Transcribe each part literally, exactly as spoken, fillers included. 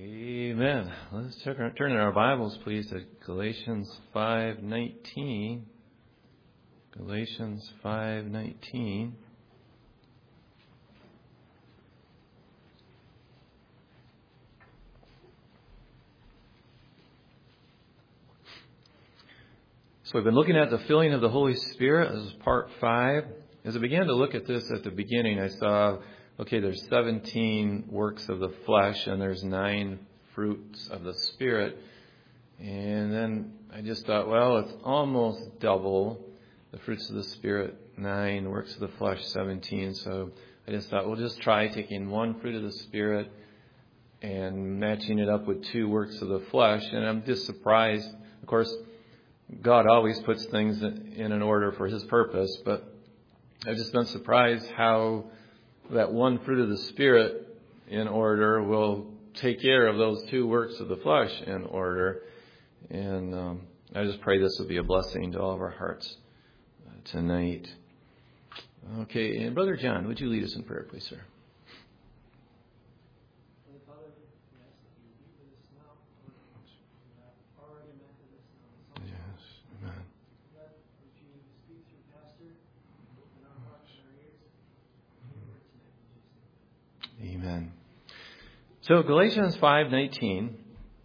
Amen. Let's turn, turn in our Bibles, please, to Galatians five nineteen. Galatians five nineteen. So we've been looking at the filling of the Holy Spirit. This is part five. As I began to look at this at the beginning, I saw, okay, there's seventeen works of the flesh and there's nine fruits of the Spirit. And then I just thought, well, it's almost double the fruits of the Spirit, nine, works of the flesh, seventeen. So I just thought, we'll just try taking one fruit of the Spirit and matching it up with two works of the flesh. And I'm just surprised. Of course, God always puts things in an order for His purpose, but I've just been surprised how that one fruit of the Spirit in order will take care of those two works of the flesh in order. And um, I just pray this will be a blessing to all of our hearts tonight. Okay, and Brother John, would you lead us in prayer, please, sir? Amen. So Galatians five nineteen.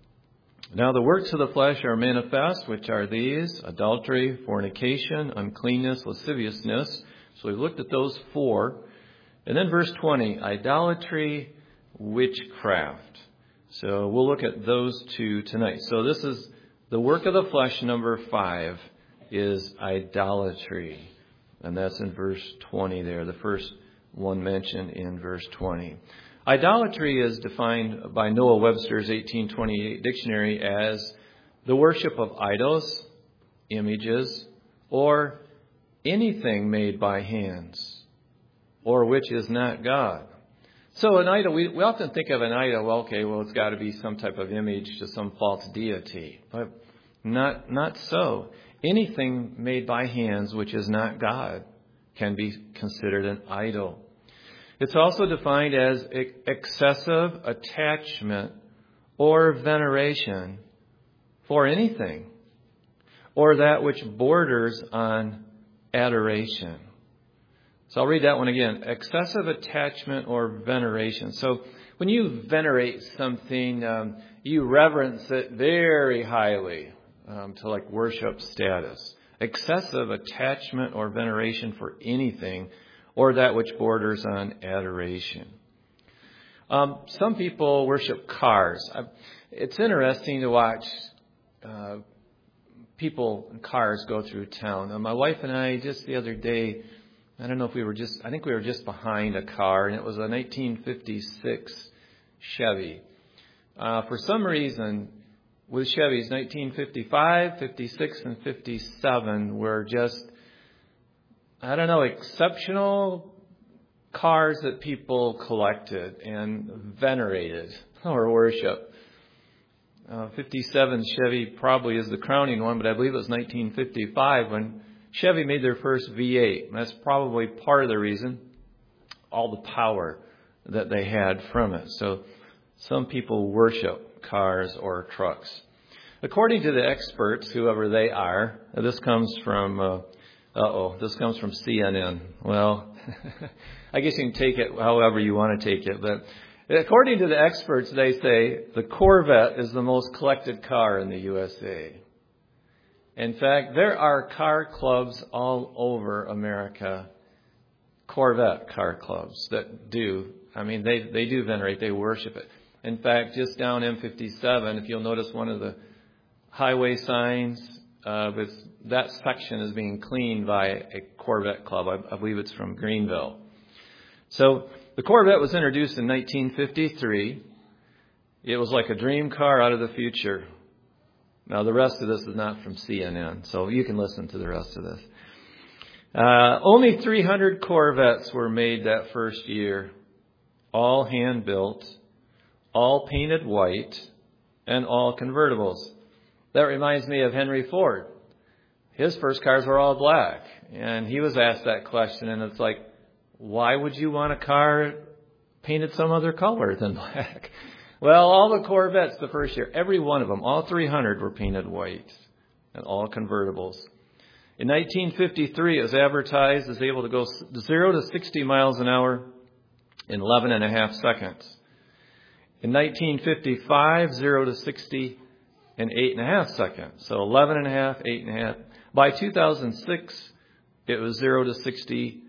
Now the works of the flesh are manifest, which are these: adultery, fornication, uncleanness, lasciviousness. So we've looked at those four. And then verse twenty, idolatry, witchcraft. So we'll look at those two tonight. So this is the work of the flesh, number five, is idolatry. And that's in verse twenty there, the first one mentioned in verse twenty. Idolatry is defined by Noah Webster's eighteen twenty-eight dictionary as the worship of idols, images, or anything made by hands, or which is not God. So an idol, we, we often think of an idol, well, okay, well, it's got to be some type of image to some false deity. But not, not so. Anything made by hands which is not God can be considered an idol. It's also defined as excessive attachment or veneration for anything, or that which borders on adoration. So I'll read that one again. Excessive attachment or veneration. So when you venerate something, um, you reverence it very highly um, to like worship status. Excessive attachment or veneration for anything, or that which borders on adoration. Um, some people worship cars. It's interesting to watch uh, people in cars go through town. Uh, my wife and I, just the other day, I don't know if we were just, I think we were just behind a car, and it was a nineteen fifty-six Chevy. Uh, for some reason, with Chevys, nineteen fifty-five, fifty-six, and fifty-seven were just, I don't know, exceptional cars that people collected and venerated or worship. Uh, fifty-seven Chevy probably is the crowning one, but I believe it was nineteen fifty-five when Chevy made their first V eight. And that's probably part of the reason, all the power that they had from it. So some people worship cars or trucks. According to the experts, whoever they are, this comes from... Uh, Uh-oh, this comes from C N N. Well, I guess you can take it however you want to take it. But according to the experts, they say the Corvette is the most collected car in the U S A. In fact, there are car clubs all over America, Corvette car clubs that do. I mean, they, they do venerate, they worship it. In fact, just down M fifty-seven, if you'll notice one of the highway signs, Uh, with that section is being cleaned by a Corvette club. I, I believe it's from Greenville. So the Corvette was introduced in nineteen fifty-three. It was like a dream car out of the future. Now the rest of this is not from C N N, so you can listen to the rest of this. Uh, only three hundred Corvettes were made that first year, all hand built, all painted white, and all convertibles. That reminds me of Henry Ford. His first cars were all black. And he was asked that question, and it's like, why would you want a car painted some other color than black? Well, all the Corvettes the first year, every one of them, all three hundred were painted white, and all convertibles. In nineteen fifty-three, it was advertised as able to go zero to sixty miles an hour in eleven and a half seconds. In nineteen fifty-five, zero to sixty in eight and a half seconds. So eleven and a half, eight and a half. By two thousand six, it was zero to sixty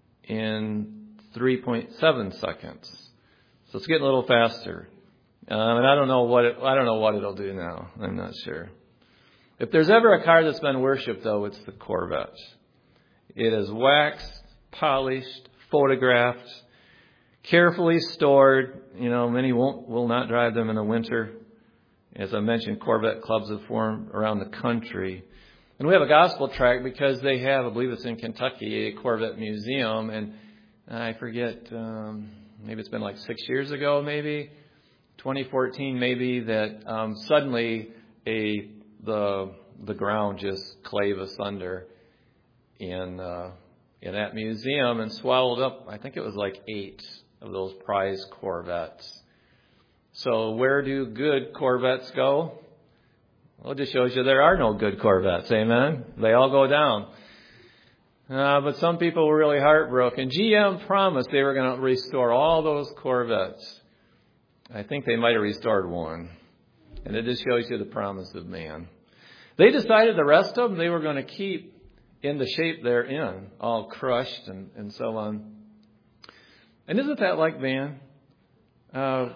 in three point seven seconds. So it's getting a little faster. Um, and I don't know what it, I don't know what it'll do now. I'm not sure. If there's ever a car that's been worshipped, though, it's the Corvette. It is waxed, polished, photographed, carefully stored. You know, many won't will not drive them in the winter. As I mentioned, Corvette clubs have formed around the country. And we have a gospel tract because they have, I believe it's in Kentucky, a Corvette museum. And I forget, um, maybe it's been like six years ago, maybe, twenty fourteen maybe, that um, suddenly a the the ground just clave asunder in uh, in that museum and swallowed up, I think it was like eight of those prize Corvettes. So where do good Corvettes go? Well, it just shows you there are no good Corvettes, amen? They all go down. Uh, but some people were really heartbroken. G M promised they were going to restore all those Corvettes. I think they might have restored one. And it just shows you the promise of man. They decided the rest of them they were going to keep in the shape they're in, all crushed and, and so on. And isn't that like man? Uh,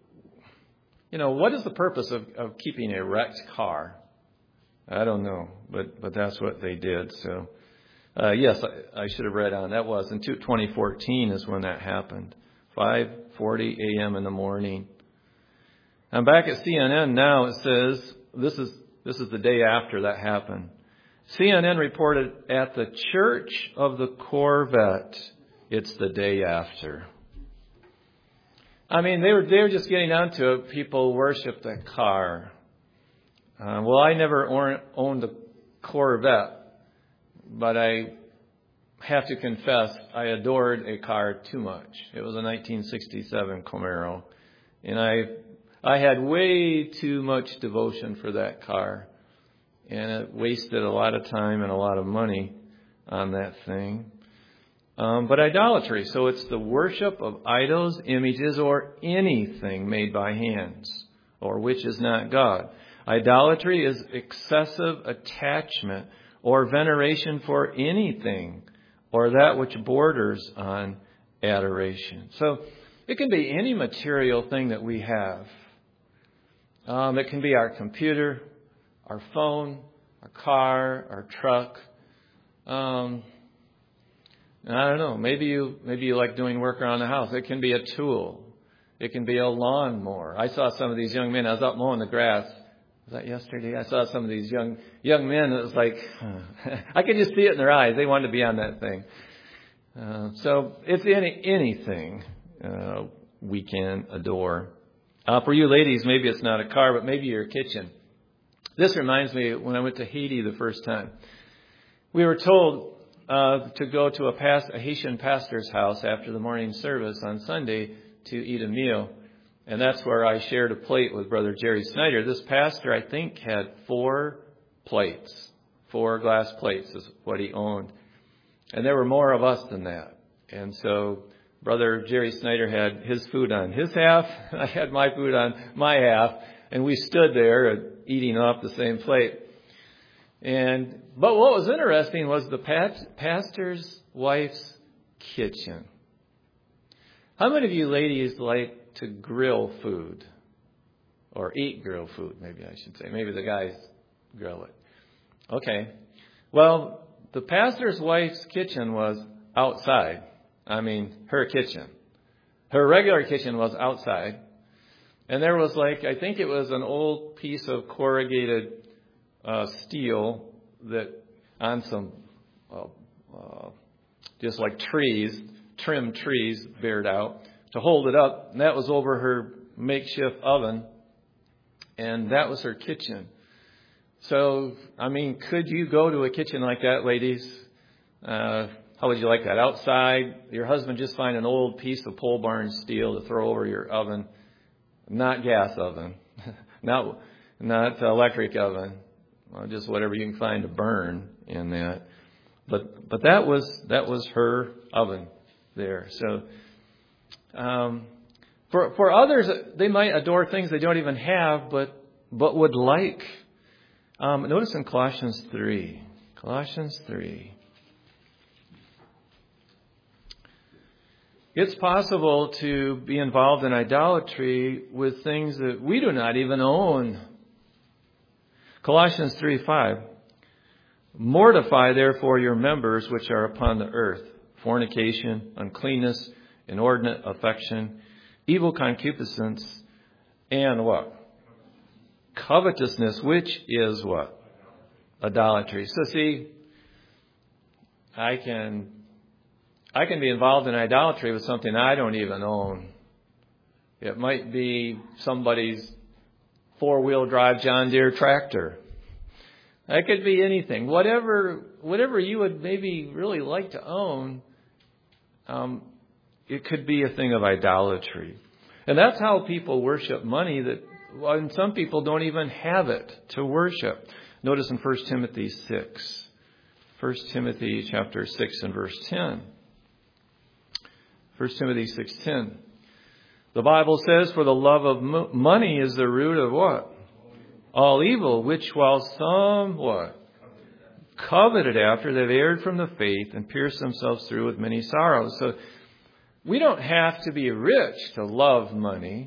you know, what is the purpose of, of keeping a wrecked car? I don't know, but but that's what they did. So, uh, yes, I, I should have read on. That was in twenty fourteen is when that happened. five forty a.m. in the morning. I'm back at C N N now. It says this is this is the day after that happened. C N N reported at the Church of the Corvette, it's the day after. I mean, they were they were just getting onto it. People worship the car. Uh, well, I never or, owned a Corvette, but I have to confess I adored a car too much. It was a nineteen sixty-seven Camaro, and I I had way too much devotion for that car, and it wasted a lot of time and a lot of money on that thing. Um, but idolatry, so it's the worship of idols, images, or anything made by hands, or which is not God. Idolatry is excessive attachment or veneration for anything, or that which borders on adoration. So it can be any material thing that we have. Um, it can be our computer, our phone, our car, our truck. Um, I don't know. Maybe you maybe you like doing work around the house. It can be a tool. It can be a lawnmower. I saw some of these young men. I was out mowing the grass. Was that yesterday? I saw some of these young young men. It was like I could just see it in their eyes. They wanted to be on that thing. Uh, so it's any anything uh, we can adore. Uh, for you ladies, maybe it's not a car, but maybe your kitchen. This reminds me when I went to Haiti the first time. We were told Uh, to go to a, past, a Haitian pastor's house after the morning service on Sunday to eat a meal. And that's where I shared a plate with Brother Jerry Snyder. This pastor, I think, had four plates. Four glass plates is what he owned. And there were more of us than that. And so Brother Jerry Snyder had his food on his half. I had my food on my half. And we stood there eating off the same plate. And but what was interesting was the pastor's wife's kitchen. How many of you ladies like to grill food? Or eat grilled food, maybe I should say. Maybe the guys grill it. Okay. Well, the pastor's wife's kitchen was outside. I mean, her kitchen. Her regular kitchen was outside. And there was like, I think it was an old piece of corrugated Uh, steel that on some uh, uh, just like trees, trimmed trees bared out to hold it up. And that was over her makeshift oven. And that was her kitchen. So, I mean, could you go to a kitchen like that, ladies? Uh, how would you like that? Outside, your husband just find an old piece of pole barn steel to throw over your oven. not gas oven, not not electric oven, well, just whatever you can find to burn in that. But but that was that was her oven there. So um, for for others, they might adore things they don't even have, but but would like. Um, notice in Colossians three, Colossians three. It's possible to be involved in idolatry with things that we do not even own. Colossians three five. Mortify therefore your members which are upon the earth, fornication, uncleanness, inordinate affection, evil concupiscence, and what? Covetousness, which is what? Idolatry. So see, I can I can be involved in idolatry with something I don't even own. It might be somebody's four-wheel drive John Deere tractor. It could be anything. Whatever whatever you would maybe really like to own, um, it could be a thing of idolatry. And that's how people worship money, that well, and some people don't even have it to worship. Notice in First Timothy six. First Timothy chapter six and verse ten. First Timothy six ten. The Bible says, for the love of mo- money is the root of what? All evil, which while some, what? Coveted after, they've erred from the faith and pierced themselves through with many sorrows. So we don't have to be rich to love money.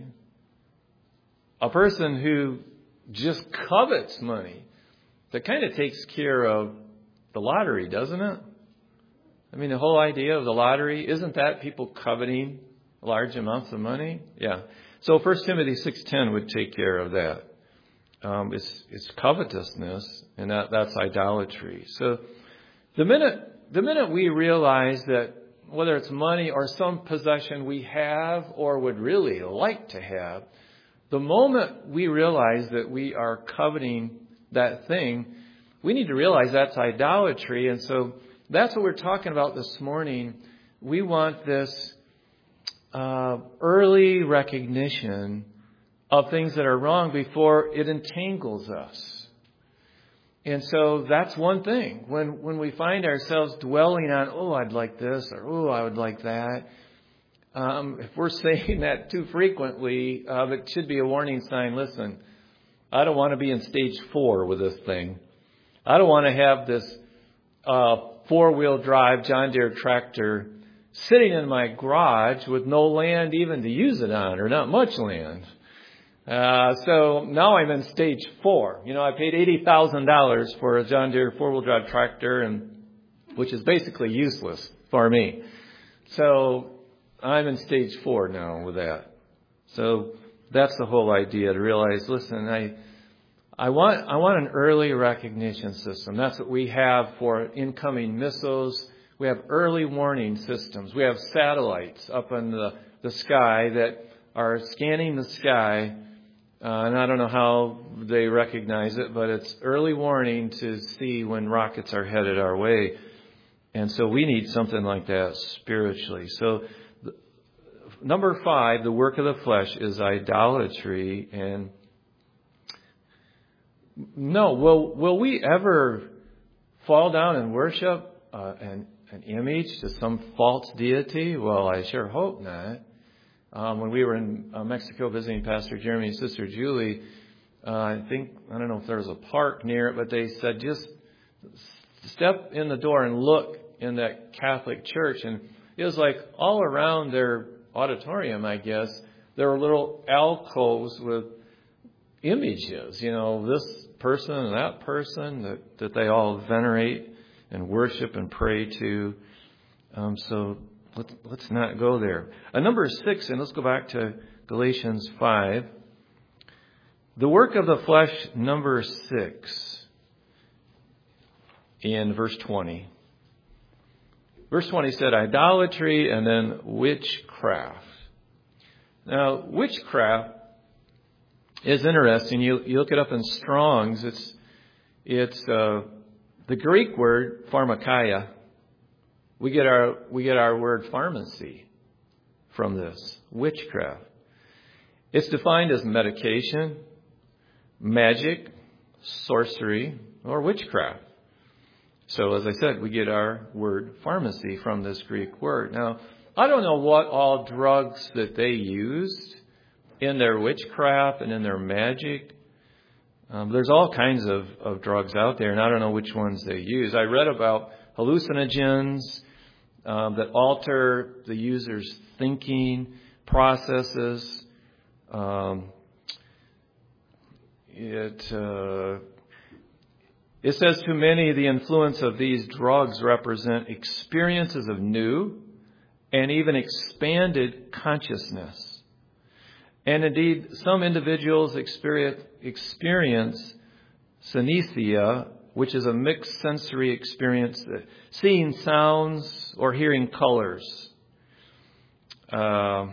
A person who just covets money, that kind of takes care of the lottery, doesn't it? I mean, the whole idea of the lottery, isn't that people coveting large amounts of money? Yeah. So First Timothy six ten would take care of that. Um, it's, it's covetousness, and that, that's idolatry. So the minute the minute we realize that whether it's money or some possession we have or would really like to have, the moment we realize that we are coveting that thing, we need to realize that's idolatry. And so that's what we're talking about this morning. We want this uh, early recognition of things that are wrong before it entangles us. And so that's one thing. When when we find ourselves dwelling on, oh, I'd like this, or oh, I would like that. Um, if we're saying that too frequently, uh, it should be a warning sign. Listen, I don't want to be in stage four with this thing. I don't want to have this uh, four-wheel drive John Deere tractor sitting in my garage with no land even to use it on, or not much land. Uh, so now I'm in stage four. You know, I paid eighty thousand dollars for a John Deere four-wheel drive tractor, and which is basically useless for me. So I'm in stage four now with that. So that's the whole idea, to realize, listen, I I want I want an early recognition system. That's what we have for incoming missiles. We have early warning systems. We have satellites up in the, the sky that are scanning the sky. Uh, and I don't know how they recognize it, but it's early warning to see when rockets are headed our way. And so we need something like that spiritually. So the, number five, the work of the flesh is idolatry. And no, will will we ever fall down and worship uh, an, an image to some false deity? Well, I sure hope not. Um, when we were in uh, Mexico visiting Pastor Jeremy and Sister Julie, uh, I think, I don't know if there was a park near it, but they said just step in the door and look in that Catholic church. And it was like all around their auditorium, I guess, there were little alcoves with images, you know, this person and that person that, that they all venerate and worship and pray to. Um, so let's, let's not go there. Uh, number six, and let's go back to Galatians five. The work of the flesh, number six, in verse twenty. Verse twenty said idolatry and then witchcraft. Now, witchcraft is interesting. You, you look it up in Strong's. It's it's uh, the Greek word pharmakeia. We get our we get our word pharmacy from this, witchcraft. It's defined as medication, magic, sorcery, or witchcraft. So as I said, we get our word pharmacy from this Greek word. Now, I don't know what all drugs that they used in their witchcraft and in their magic. Um, there's all kinds of, of drugs out there, and I don't know which ones they use. I read about hallucinogens um, that alter the user's thinking processes. Um, it uh, it says to many, the influence of these drugs represent experiences of new and even expanded consciousness. And indeed, some individuals experience, experience synesthesia, which is a mixed sensory experience, seeing sounds or hearing colors. Uh,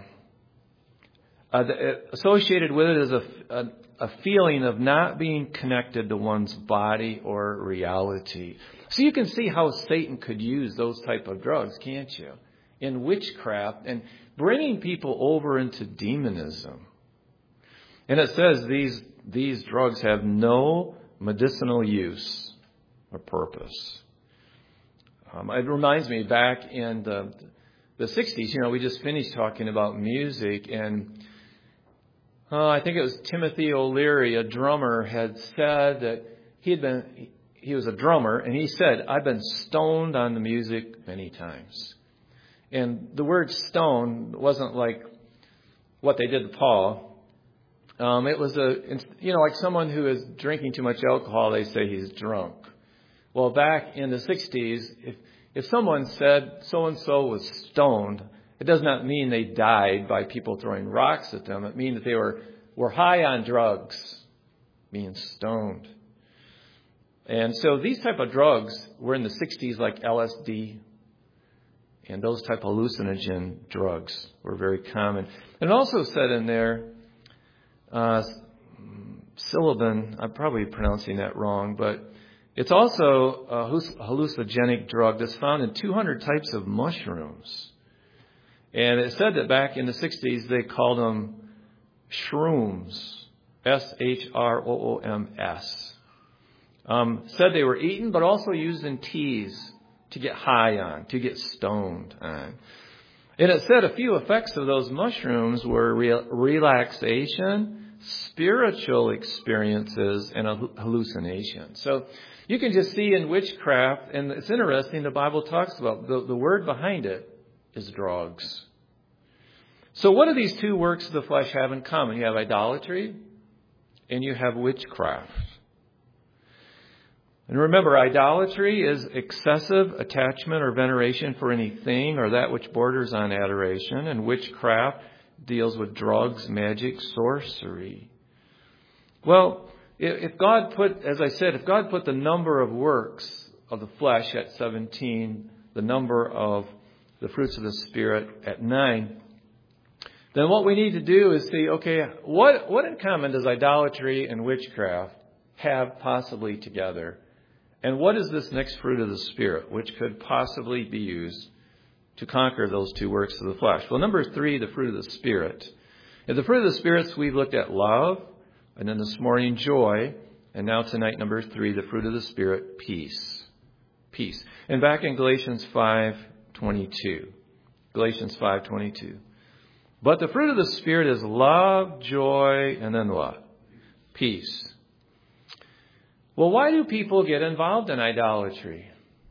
uh, associated with it is a, a, a feeling of not being connected to one's body or reality. So you can see how Satan could use those type of drugs, can't you? In witchcraft and bringing people over into demonism. And it says these these drugs have no medicinal use or purpose. Um, it reminds me back in the, the sixties, you know, we just finished talking about music, and uh, I think it was Timothy O'Leary, a drummer, had said that he had been, he was a drummer, and he said, "I've been stoned on the music many times." And the word stone wasn't like what they did to Paul. Um, it was a, you know, like someone who is drinking too much alcohol, they say he's drunk. Well, back in the sixties, if, if someone said so-and-so was stoned, it does not mean they died by people throwing rocks at them. It means that they were, were high on drugs, being stoned. And so these type of drugs were in the sixties, like L S D, and those type of hallucinogen drugs were very common. And it also said in there, uh, psilocybin, I'm probably pronouncing that wrong, but it's also a hallucinogenic drug that's found in two hundred types of mushrooms. And it said that back in the sixties, they called them shrooms, S H R O O M S. Um, said they were eaten, but also used in teas to get high on, to get stoned on. And it said a few effects of those mushrooms were re- relaxation, spiritual experiences, and a hallucination. So you can just see in witchcraft, and it's interesting, the Bible talks about the, the word behind it is drugs. So what do these two works of the flesh have in common? You have idolatry and you have witchcraft. And remember, idolatry is excessive attachment or veneration for anything or that which borders on adoration. And witchcraft deals with drugs, magic, sorcery. Well, if God put, as I said, if God put the number of works of the flesh at seventeen, the number of the fruits of the Spirit at nine, then what we need to do is see, okay, what, what in common does idolatry and witchcraft have possibly together? And what is this next fruit of the Spirit, which could possibly be used to conquer those two works of the flesh? Well, number three, the fruit of the Spirit. And the fruit of the Spirit, we've looked at love, and then this morning, joy, and now tonight, number three, the fruit of the Spirit, peace. Peace. And back in Galatians five twenty-two. Galatians five twenty-two. But the fruit of the Spirit is love, joy, and then what? Peace. Well, why do people get involved in idolatry?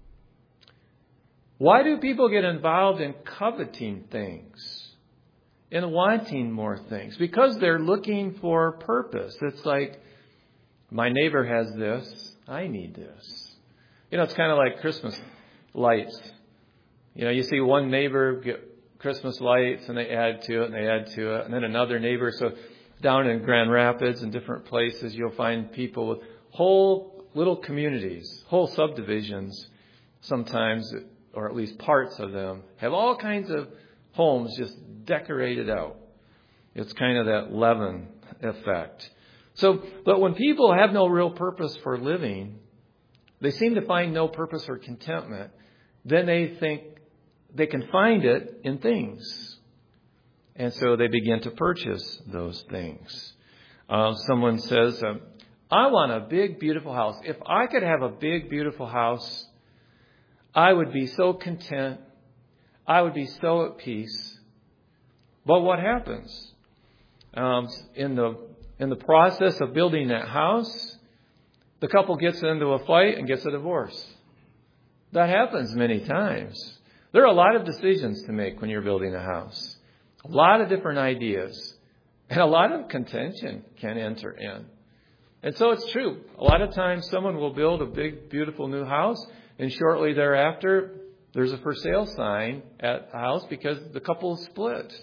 Why do people get involved in coveting things, in wanting more things? Because they're looking for purpose. It's like, my neighbor has this, I need this. You know, it's kind of like Christmas lights. You know, you see one neighbor get Christmas lights and they add to it and they add to it. And then another neighbor. So down in Grand Rapids and different places, you'll find people with whole little communities, whole subdivisions, sometimes, or at least parts of them, have all kinds of homes just decorated out. It's kind of that leaven effect. So, but when people have no real purpose for living, they seem to find no purpose or contentment, then they think they can find it in things. And so they begin to purchase those things. Uh, someone says, uh, I want a big, beautiful house. If I could have a big, beautiful house, I would be so content. I would be so at peace. But what happens? Um, in the in the process of building that house, the couple gets into a fight and gets a divorce. That happens many times. There are a lot of decisions to make when you're building a house. A lot of different ideas. And a lot of contention can enter in. And so it's true. A lot of times someone will build a big, beautiful new house, and shortly thereafter, there's a for sale sign at the house because the couple split.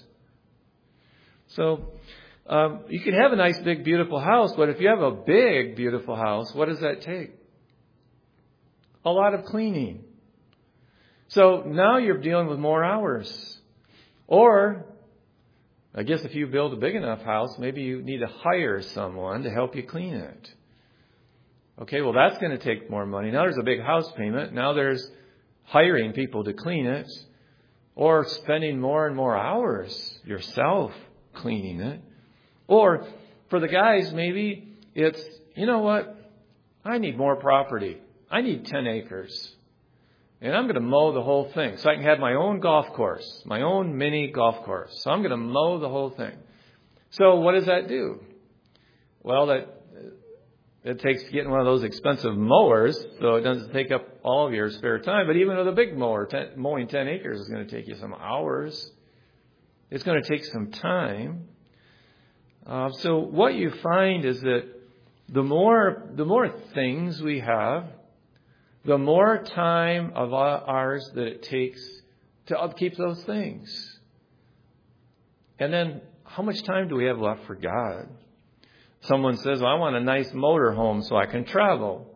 So um, you can have a nice, big, beautiful house, but if you have a big, beautiful house, what does that take? A lot of cleaning. So now you're dealing with more hours. Or, I guess if you build a big enough house, maybe you need to hire someone to help you clean it. Okay, well, that's going to take more money. Now there's a big house payment. Now there's hiring people to clean it, or spending more and more hours yourself cleaning it. Or for the guys, maybe it's, you know what? I need more property. I need ten acres. And I'm going to mow the whole thing so I can have my own golf course, my own mini golf course. So I'm going to mow the whole thing. So what does that do? Well, that it takes getting one of those expensive mowers, so it doesn't take up all of your spare time. But even with a big mower, ten, mowing ten acres is going to take you some hours. It's going to take some time. Uh, so what you find is that the more the more things we have, the more time of ours that it takes to upkeep those things. And then how much time do we have left for God? Someone says, well, I want a nice motor home so I can travel.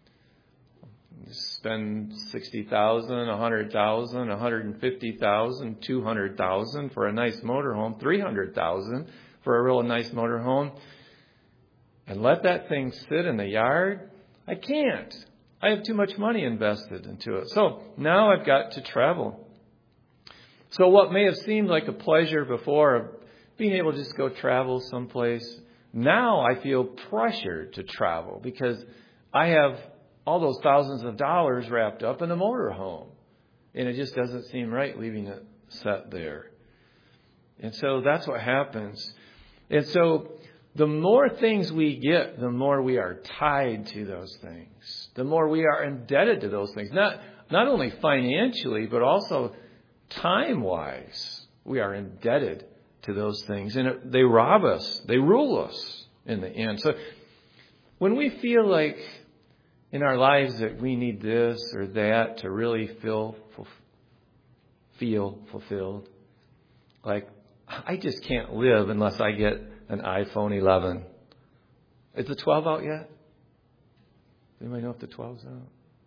Spend sixty thousand dollars, one hundred thousand dollars, one hundred fifty thousand dollars, two hundred thousand dollars for a nice motor home, three hundred thousand dollars for a real nice motor home. And let that thing sit in the yard? I can't. I have too much money invested into it. So now I've got to travel. So what may have seemed like a pleasure before of being able to just go travel someplace, now I feel pressured to travel because I have all those thousands of dollars wrapped up in a motorhome. And it just doesn't seem right leaving it set there. And so that's what happens. And so the more things we get, the more we are tied to those things. The more we are indebted to those things. Not not only financially, but also time-wise. We are indebted to those things. And it, they rob us. They rule us in the end. So when we feel like in our lives that we need this or that to really feel, feel fulfilled, like, I just can't live unless I get an iPhone eleven. Is the twelve out yet? Anybody know if the twelve's out?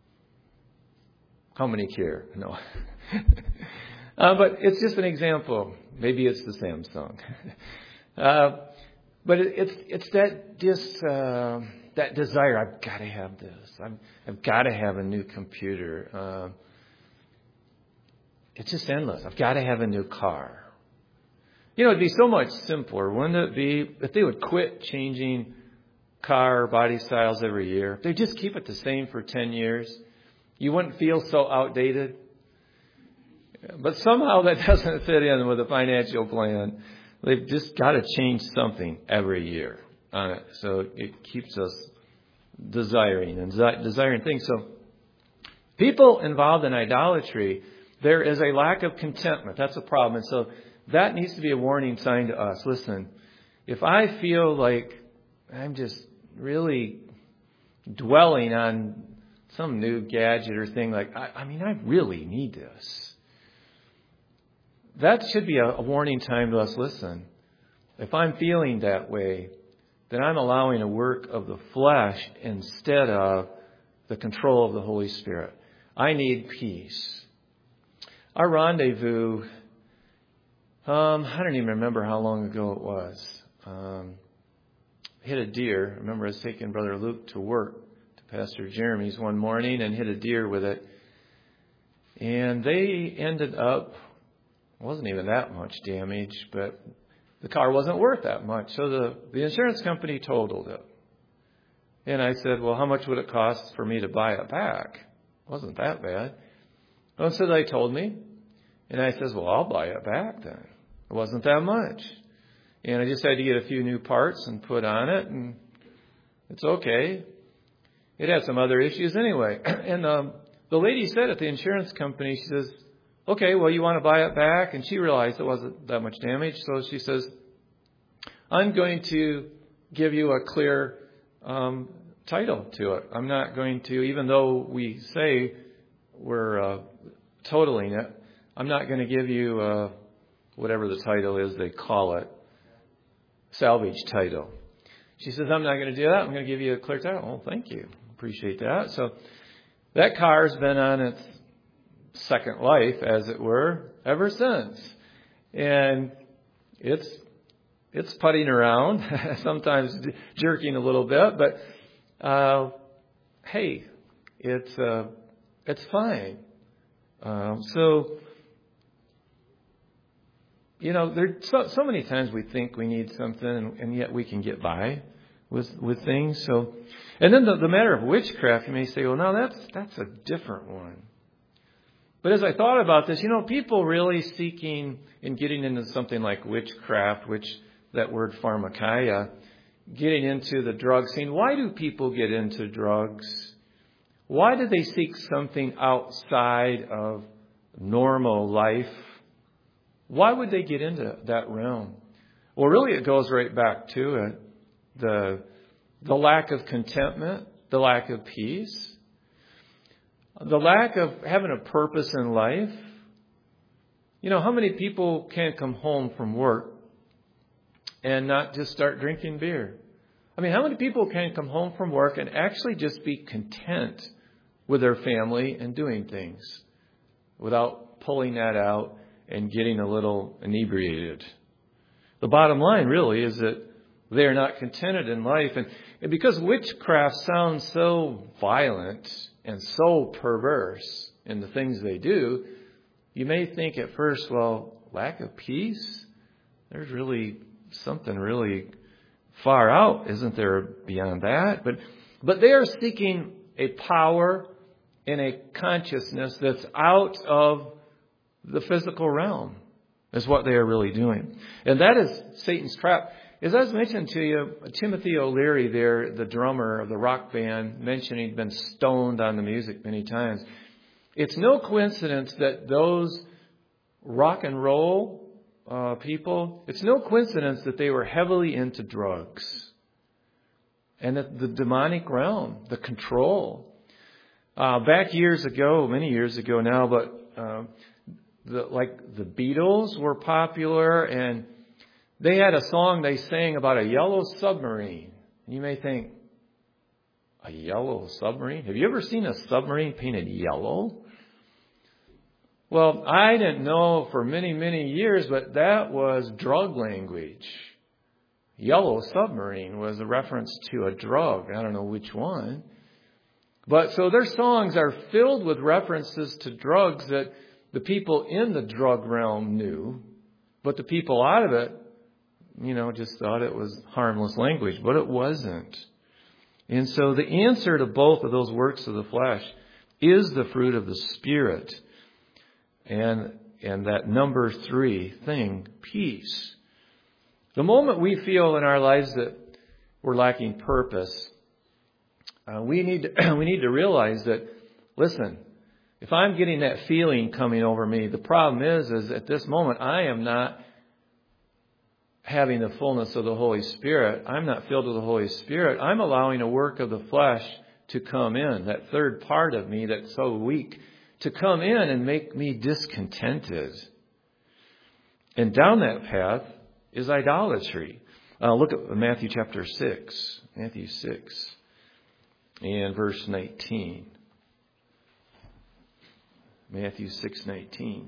How many care? No. uh, but it's just an example. Maybe it's the Samsung. uh, but it, it's it's that just uh, that desire. I've got to have this. I've I've got to have a new computer. Uh, it's just endless. I've got to have a new car. You know, it'd be so much simpler, wouldn't it be, if they would quit changing car body styles every year? If they just keep it the same for ten years, you wouldn't feel so outdated. But somehow that doesn't fit in with a financial plan. They've just got to change something every year on it. So it keeps us desiring and desiring things. So people involved in idolatry, there is a lack of contentment. That's a problem. And so that needs to be a warning sign to us. Listen, if I feel like I'm just really dwelling on some new gadget or thing, like, I, I mean, I really need this. That should be a, a warning time to us. Listen, if I'm feeling that way, then I'm allowing a work of the flesh instead of the control of the Holy Spirit. I need peace. Our rendezvous, Um, I don't even remember how long ago it was. Um, hit a deer. I remember I was taking Brother Luke to work to Pastor Jeremy's one morning and hit a deer with it. And they ended up It wasn't even that much damage, but the car wasn't worth that much. So the, the insurance company totaled it. And I said, well, how much would it cost for me to buy it back? It wasn't that bad. And so they told me. And I says, well, I'll buy it back then. It wasn't that much. And I just had to get a few new parts and put on it, and it's okay. It had some other issues anyway. And um, the lady said at the insurance company, she says, okay, well, you want to buy it back? And she realized it wasn't that much damage. So she says, I'm going to give you a clear um, title to it. I'm not going to, even though we say we're uh, totaling it, I'm not going to give you uh, whatever the title is they call it, salvage title. She says, I'm not going to do that. I'm going to give you a clear title. Oh, thank you. Appreciate that. So that car's been on its second life, as it were, ever since. And it's it's putting around, sometimes jerking a little bit, but uh, hey, it's uh, it's fine. Um, so, you know, there's so, so many times we think we need something, and, and yet we can get by with with things. So, and then the, the matter of witchcraft, you may say, well, no, that's that's a different one. But as I thought about this, you know, people really seeking and getting into something like witchcraft, which that word pharmakeia, getting into the drug scene. Why do people get into drugs? Why do they seek something outside of normal life? Why would they get into that realm? Well, really, it goes right back to it. The, the lack of contentment, the lack of peace, the lack of having a purpose in life. You know, how many people can come home from work and not just start drinking beer? I mean, how many people can come home from work and actually just be content with their family and doing things without pulling that out and getting a little inebriated? The bottom line really is that they are not contented in life. And, and because witchcraft sounds so violent and so perverse in the things they do, you may think at first, well, lack of peace? There's really something really far out, isn't there, beyond that? But but they are seeking a power and a consciousness that's out of the physical realm, is what they are really doing. And that is Satan's trap. As I was mentioning to you, Timothy O'Leary there, the drummer of the rock band, mentioned he'd been stoned on the music many times. It's no coincidence that those rock and roll uh, people, it's no coincidence that they were heavily into drugs. And that the demonic realm, the control. Uh, back years ago, many years ago now, but uh, the, like the Beatles were popular, and they had a song they sang about a yellow submarine. And you may think, a yellow submarine? Have you ever seen a submarine painted yellow? Well, I didn't know for many, many years, but that was drug language. Yellow submarine was a reference to a drug. I don't know which one. But so their songs are filled with references to drugs that the people in the drug realm knew, but the people out of it, you know, just thought it was harmless language, but it wasn't. And so the answer to both of those works of the flesh is the fruit of the Spirit. And, and that number three thing, peace. The moment we feel in our lives that we're lacking purpose, uh, we need to, we need to realize that, listen, if I'm getting that feeling coming over me, the problem is, is at this moment I am not having the fullness of the Holy Spirit. I'm not filled with the Holy Spirit. I'm allowing a work of the flesh to come in, that third part of me that's so weak, to come in and make me discontented. And down that path is idolatry. Uh, look at Matthew chapter six. Matthew six and verse nineteen. Matthew six nineteen.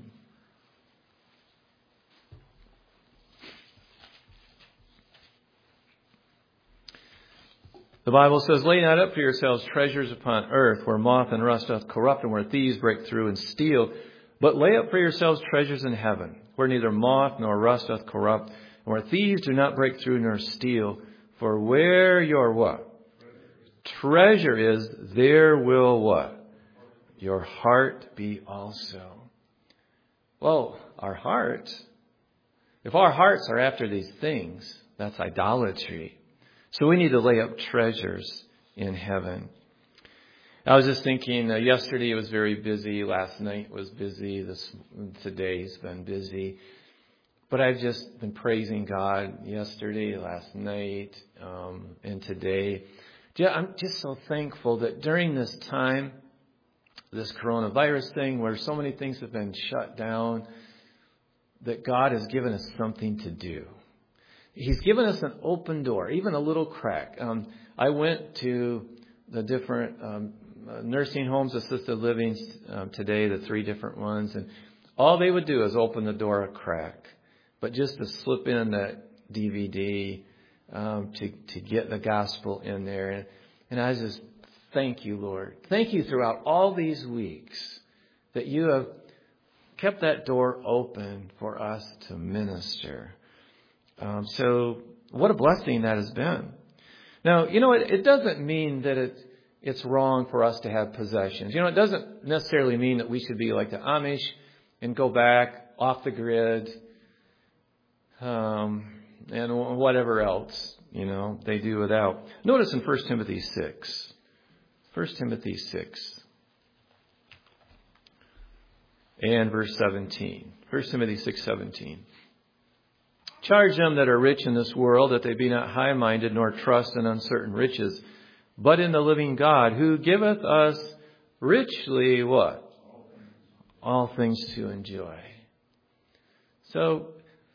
The Bible says, lay not up for yourselves treasures upon earth, where moth and rust doth corrupt, and where thieves break through and steal. But lay up for yourselves treasures in heaven, where neither moth nor rust doth corrupt, and where thieves do not break through nor steal. For where your what? Treasure is, there will what? Your heart be also. Well, our heart, if our hearts are after these things, that's idolatry. So we need to lay up treasures in heaven. I was just thinking, uh, yesterday was very busy. Last night was busy. This today's been busy. But I've just been praising God yesterday, last night, um, and today. Yeah, I'm just so thankful that during this time, this coronavirus thing, where so many things have been shut down, that God has given us something to do. He's given us an open door, even a little crack. Um, I went to the different um, nursing homes, assisted living um, today, the three different ones, and all they would do is open the door a crack. But just to slip in that D V D um, to to get the gospel in there, and, and I just thank you, Lord. Thank you throughout all these weeks that you have kept that door open for us to minister. Um, so what a blessing that has been. Now, you know, it, it doesn't mean that it, it's wrong for us to have possessions. You know, it doesn't necessarily mean that we should be like the Amish and go back off the grid um, and whatever else, you know, they do without. Notice in First Timothy six. First Timothy six and verse seventeen. First Timothy six seventeen. Charge them that are rich in this world that they be not high-minded nor trust in uncertain riches, but in the living God, who giveth us richly what? All things to enjoy. So,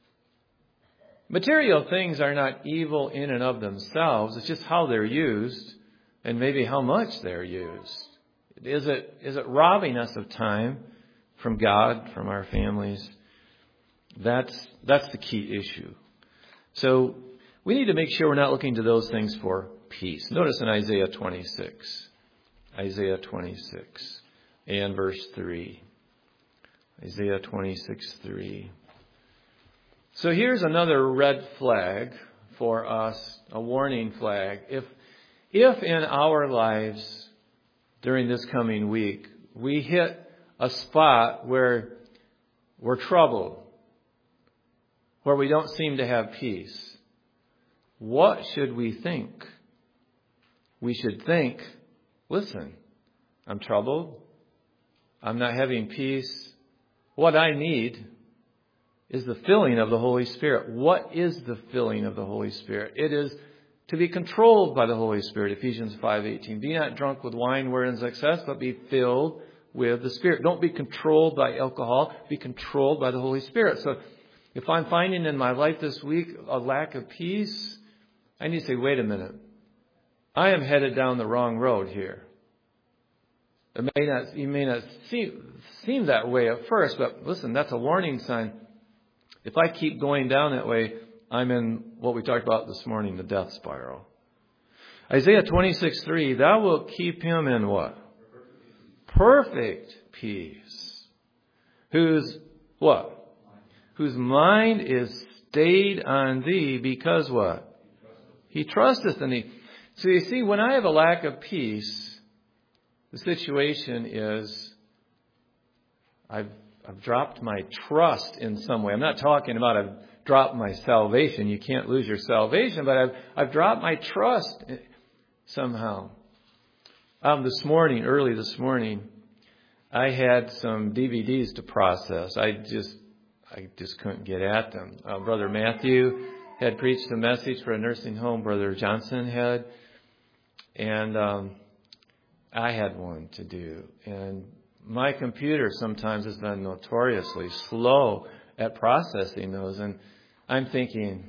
material things are not evil in and of themselves. It's just how they're used and maybe how much they're used. Is it, is it robbing us of time from God, from our families? That's, that's the key issue. So we need to make sure we're not looking to those things for peace. Notice in Isaiah twenty-six, Isaiah twenty-six and verse three. Isaiah twenty-six, three. So here's another red flag for us, a warning flag. If, if in our lives during this coming week, we hit a spot where we're troubled, where we don't seem to have peace, what should we think? We should think, listen, I'm troubled. I'm not having peace. What I need is the filling of the Holy Spirit. What is the filling of the Holy Spirit? It is to be controlled by the Holy Spirit. Ephesians five eighteen. Be not drunk with wine wherein is excess, but be filled with the Spirit. Don't be controlled by alcohol. Be controlled by the Holy Spirit. So if I'm finding in my life this week a lack of peace, I need to say, wait a minute. I am headed down the wrong road here. It may not, you may not seem, seem that way at first, but listen, that's a warning sign. If I keep going down that way, I'm in what we talked about this morning, the death spiral. Isaiah twenty-six, three, thou wilt keep him in what? Perfect peace. Whose what? Whose mind is stayed on thee because what? He trusteth in thee. So you see, when I have a lack of peace, the situation is I've, I've dropped my trust in some way. I'm not talking about I've dropped my salvation. You can't lose your salvation, but I've, I've dropped my trust somehow. Um, this morning, early this morning, I had some D V Ds to process. I just I just couldn't get at them. Uh, Brother Matthew had preached a message for a nursing home. Brother Johnson had. And um, I had one to do. And my computer sometimes has been notoriously slow at processing those. And I'm thinking,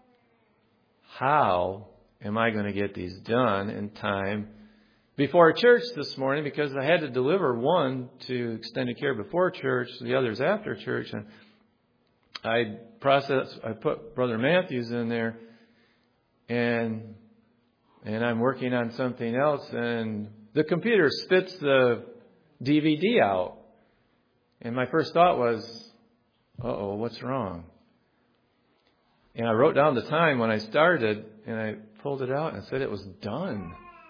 how am I going to get these done in time before church this morning? Because I had to deliver one to extended care before church, the others after church. And I processed, I put Brother Matthews in there, and and I'm working on something else, and the computer spits the D V D out. And my first thought was, Uh-oh, what's wrong? And I wrote down the time when I started, and I pulled it out and said it was done.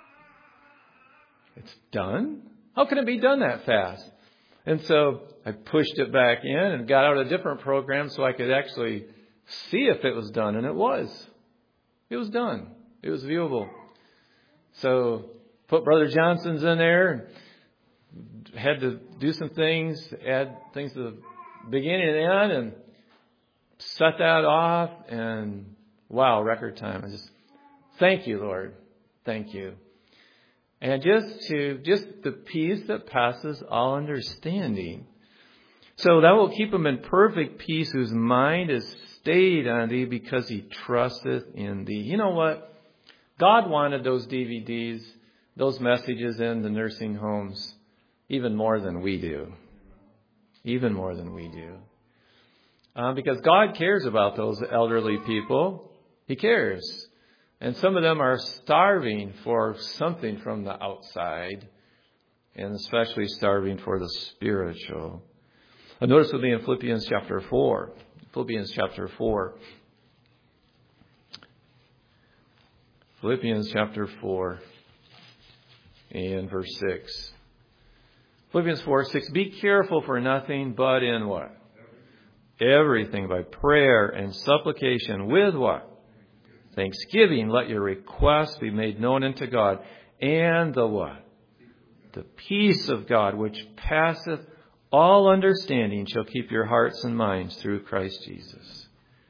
It's done? How can it be done that fast? And so I pushed it back in and got out a different program so I could actually see if it was done. And it was. It was done. It was viewable. So put Brother Johnson's in there. Had to do some things, add things to the beginning and end, and set that off. And wow, record time. I just thank you, Lord. Thank you. And just to, just the peace that passes all understanding. So that will keep him in perfect peace whose mind is stayed on thee because he trusteth in thee. You know what? God wanted those D V Ds, those messages in the nursing homes even more than we do. Even more than we do. Uh, because God cares about those elderly people. He cares. And some of them are starving for something from the outside, and especially starving for the spiritual. I notice with me in Philippians chapter four. Philippians chapter four. Philippians chapter four and verse six. Philippians four, six. Be careful for nothing, but in what? Everything by prayer and supplication with what? Thanksgiving, let your requests be made known unto God. And the what? The peace of God, which passeth all understanding, shall keep your hearts and minds through Christ Jesus.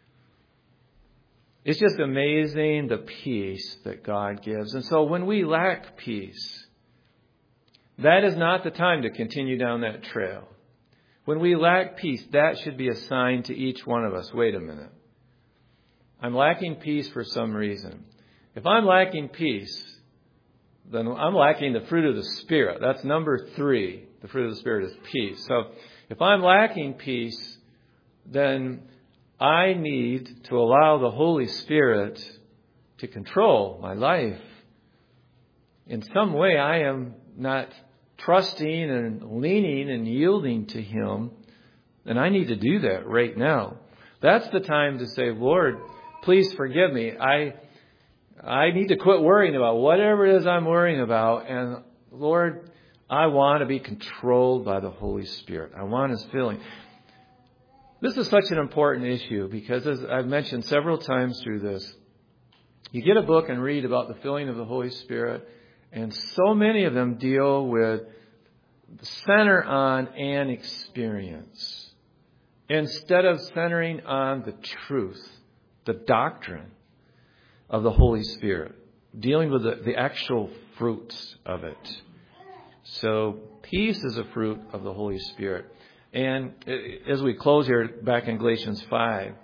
It's just amazing the peace that God gives. And so when we lack peace, that is not the time to continue down that trail. When we lack peace, that should be a sign to each one of us. Wait a minute. I'm lacking peace for some reason. If I'm lacking peace, then I'm lacking the fruit of the Spirit. That's number three. The fruit of the Spirit is peace. So if I'm lacking peace, then I need to allow the Holy Spirit to control my life. In some way, I am not trusting and leaning and yielding to Him. And I need to do that right now. That's the time to say, Lord, please forgive me. I I need to quit worrying about whatever it is I'm worrying about. And Lord, I want to be controlled by the Holy Spirit. I want His filling. This is such an important issue because, as I've mentioned several times through this, you get a book and read about the filling of the Holy Spirit, and so many of them deal with center on an experience instead of centering on the truth, the doctrine of the Holy Spirit, dealing with the, the actual fruits of it. So peace is a fruit of the Holy Spirit. And as we close here, back in Galatians five.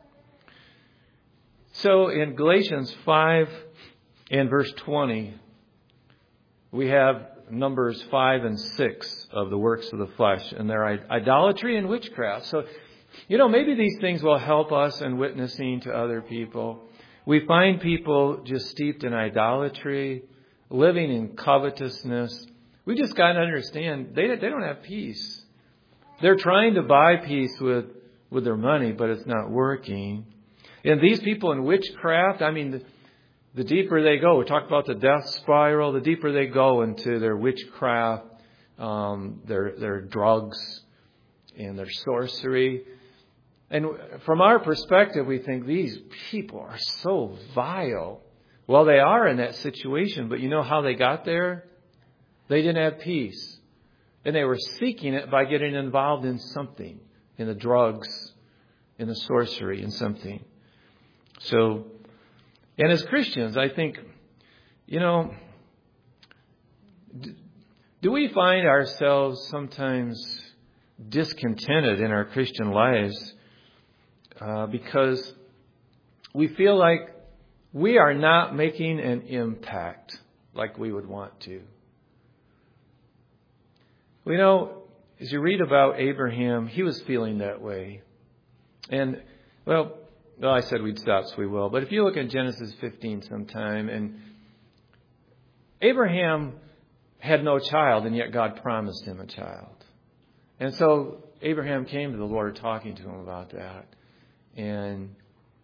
So in Galatians five and verse twenty, we have numbers five and six of the works of the flesh, and they're idolatry and witchcraft. So, you know, maybe these things will help us in witnessing to other people. We find people just steeped in idolatry, living in covetousness. We just got to understand they they don't have peace. They're trying to buy peace with, with their money, but it's not working. And these people in witchcraft, I mean, the, the deeper they go, we talked about the death spiral, the deeper they go into their witchcraft, um, their their drugs, and their sorcery. And from our perspective, we think these people are so vile. Well, they are in that situation, but you know how they got there? They didn't have peace. And they were seeking it by getting involved in something, in the drugs, in the sorcery, in something. So, and as Christians, I think, you know, do we find ourselves sometimes discontented in our Christian lives uh, because we feel like we are not making an impact like we would want to? You know, as you read about Abraham, he was feeling that way. And, well, well, I said we'd stop, so we will. But if you look at Genesis fifteen sometime, and Abraham had no child, and yet God promised him a child. And so Abraham came to the Lord talking to him about that. And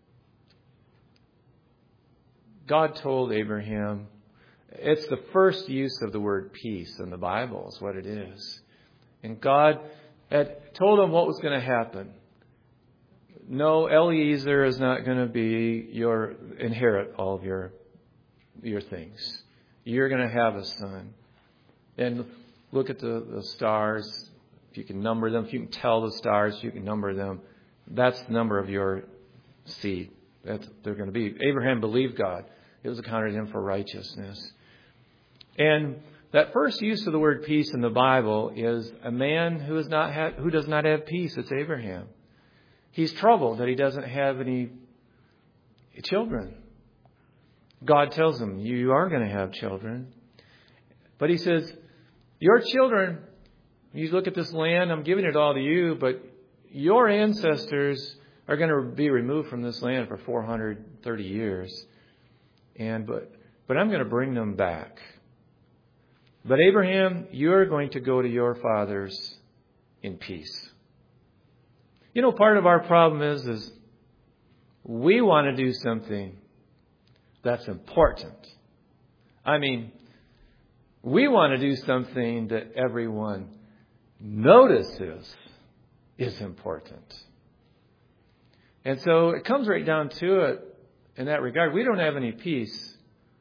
God told Abraham, it's the first use of the word peace in the Bible is what it is. And God had told him what was going to happen. No, Eliezer is not going to be your inherit all of your your things. You're going to have a son. And look at the, the stars. If you can number them, if you can tell the stars, you can number them. That's the number of your seed. That's what they're going to be. Abraham believed God. It was accounted to him for righteousness. And that first use of the word peace in the Bible is a man who is not ha- who does not have peace. It's Abraham. He's troubled that he doesn't have any children. God tells him, you are going to have children. But he says, your children, you look at this land, I'm giving it all to you, but your ancestors are going to be removed from this land for four hundred thirty years. And but but I'm going to bring them back. But Abraham, you're going to go to your fathers in peace. You know, part of our problem is, is we want to do something that's important. I mean, we want to do something that everyone notices is important. And so it comes right down to it in that regard. We don't have any peace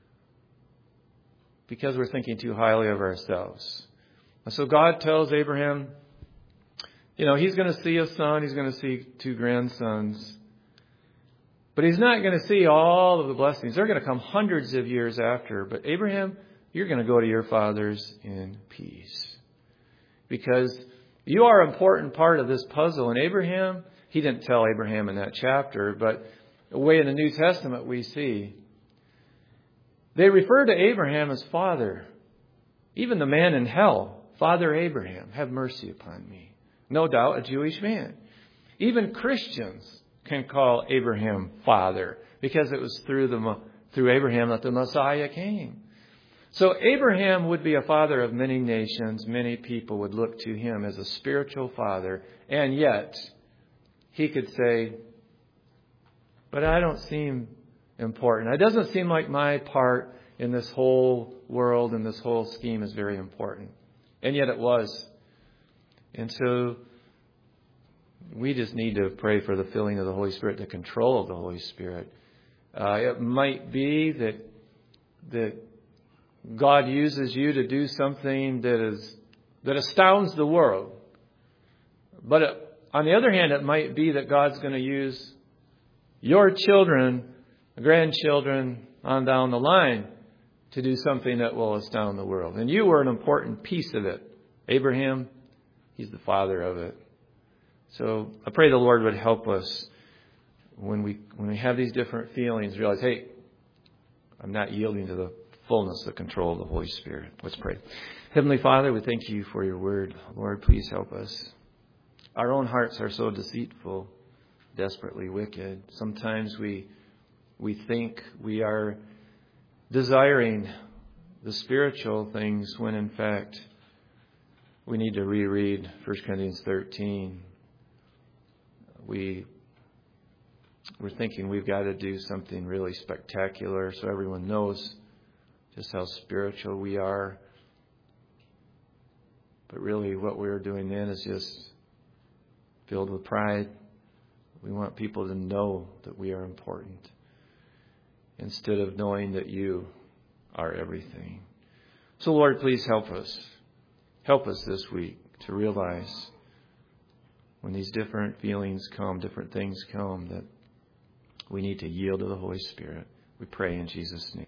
because we're thinking too highly of ourselves. And so God tells Abraham, you know, he's going to see a son, he's going to see two grandsons. But he's not going to see all of the blessings. They're going to come hundreds of years after. But Abraham, you're going to go to your fathers in peace. Because you are an important part of this puzzle. And Abraham, he didn't tell Abraham in that chapter, but the way in the New Testament we see, they refer to Abraham as father. Even the man in hell, Father Abraham, have mercy upon me. No doubt a Jewish man. Even Christians can call Abraham father because it was through the through Abraham that the Messiah came. So Abraham would be a father of many nations. Many people would look to him as a spiritual father. And yet, he could say, but I don't seem important. It doesn't seem like my part in this whole world and this whole scheme is very important. And yet it was. And so we just need to pray for the filling of the Holy Spirit, the control of the Holy Spirit. Uh, it might be that that God uses you to do something that is that astounds the world. But it, on the other hand, it might be that God's going to use your children, grandchildren on down the line to do something that will astound the world. And you were an important piece of it. Abraham, he's the father of it. So I pray the Lord would help us when we when we have these different feelings, realize, hey, I'm not yielding to the fullness, the control of the Holy Spirit. Let's pray. Heavenly Father, we thank you for your word. Lord, please help us. Our own hearts are so deceitful, desperately wicked. Sometimes we we think we are desiring the spiritual things when in fact we need to reread First Corinthians thirteen. We, we're thinking we've got to do something really spectacular so everyone knows just how spiritual we are. But really what we're doing then is just filled with pride. We want people to know that we are important instead of knowing that you are everything. So Lord, please help us. Help us this week to realize when these different feelings come, different things come, that we need to yield to the Holy Spirit. We pray in Jesus' name.